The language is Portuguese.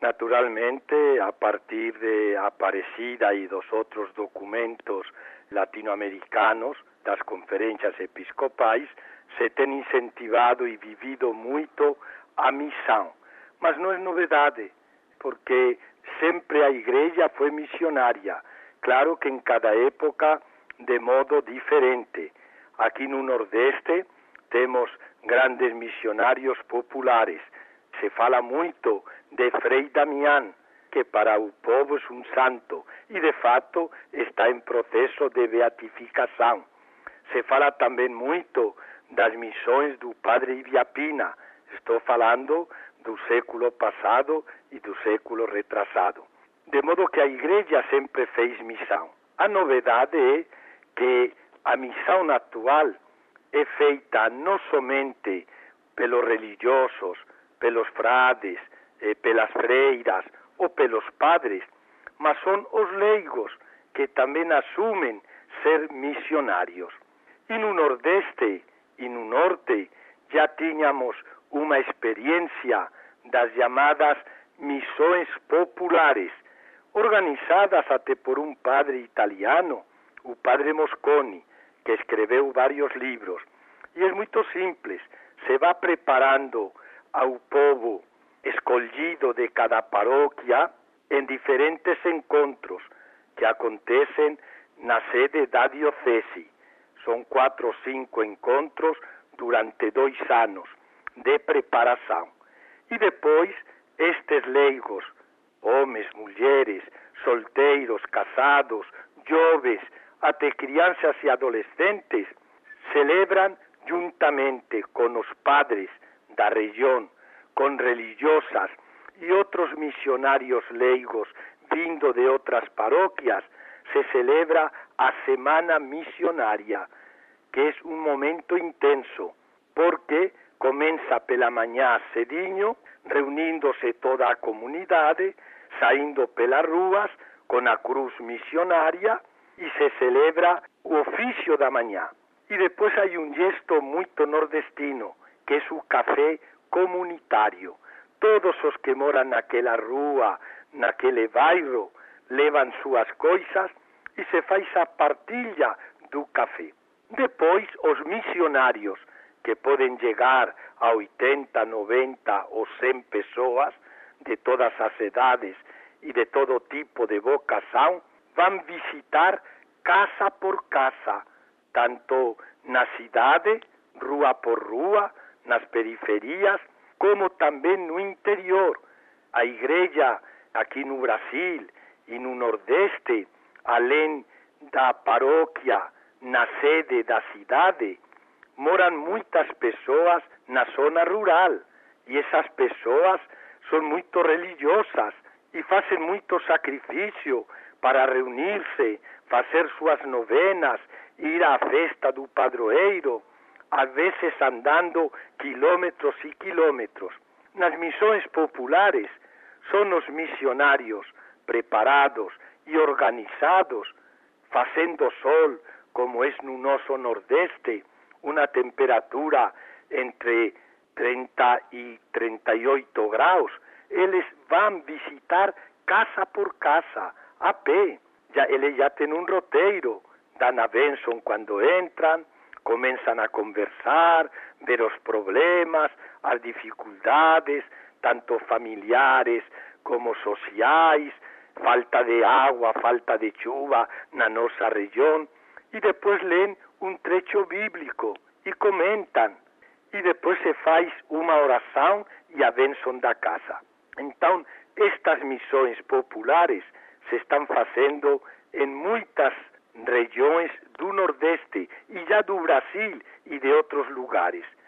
Naturalmente, a partir de Aparecida e dos outros documentos latino-americanos, das conferências episcopais, se tem incentivado e vivido muito a missão. Mas não é novidade, porque sempre a igreja foi missionária. Claro que em cada época de modo diferente. Aqui no Nordeste temos grandes missionários populares. Se fala muito de Frei Damián, que para o povo é um santo e de fato está em processo de beatificação. Se fala também muito das missões do Padre Ibiapina. Estou falando do século passado e do século retrasado. De modo que a igreja sempre fez missão. A novidade é que a missão atual é feita não somente pelos religiosos, pelos frades, pelas freiras ou pelos padres, mas são os leigos que também assumem ser missionários. E no Nordeste e no Norte já tínhamos uma experiência das chamadas missões populares, organizadas até por um padre italiano, o padre Mosconi, que escreveu vários livros. E é muito simples, se vai preparando ao povo escolhido de cada paróquia em diferentes encontros que acontecem na sede da diocese. São 4 ou 5 encontros durante 2 anos de preparação. E depois, estes leigos, homens, mulheres, solteiros, casados, jovens, até crianças e adolescentes, celebram juntamente com os padres da região, com religiosas e outros missionários leigos vindo de outras paróquias, se celebra a Semana Missionária, que é um momento intenso, porque começa pela manhã cedinho, reunindo-se toda a comunidade, saindo pelas ruas com a cruz missionária e se celebra o ofício da manhã. E depois há um gesto muito nordestino, que é o café comunitário. Todos os que moram naquela rua, naquele bairro, levam suas coisas e se faz a partilha do café. Depois, os missionários, que podem chegar a 80, 90 ou 100 pessoas, de todas as idades e de todo tipo de vocação, vão visitar casa por casa, tanto na cidade, rua por rua, nas periferias, como também no interior. A igreja aqui no Brasil e no Nordeste, além da paróquia, na sede da cidade, moram muitas pessoas na zona rural. E essas pessoas são muito religiosas e fazem muito sacrifício para reunir-se, fazer suas novenas, ir à festa do padroeiro, às vezes andando quilômetros e quilômetros. Nas missões populares, são os missionários preparados e organizados, fazendo sol, como é no nosso Nordeste, uma temperatura entre 30 e 38 graus, eles vão visitar casa por casa, a pé. Eles já têm um roteiro, dão a bênção quando entram, começam a conversar, ver os problemas, as dificuldades, tanto familiares como sociais, falta de água, falta de chuva na nossa região, e depois leem um trecho bíblico e comentam, e depois se faz uma oração e a bênção da casa. Então, estas missões populares se estão fazendo em muitas regiões do Nordeste e já do Brasil e de outros lugares.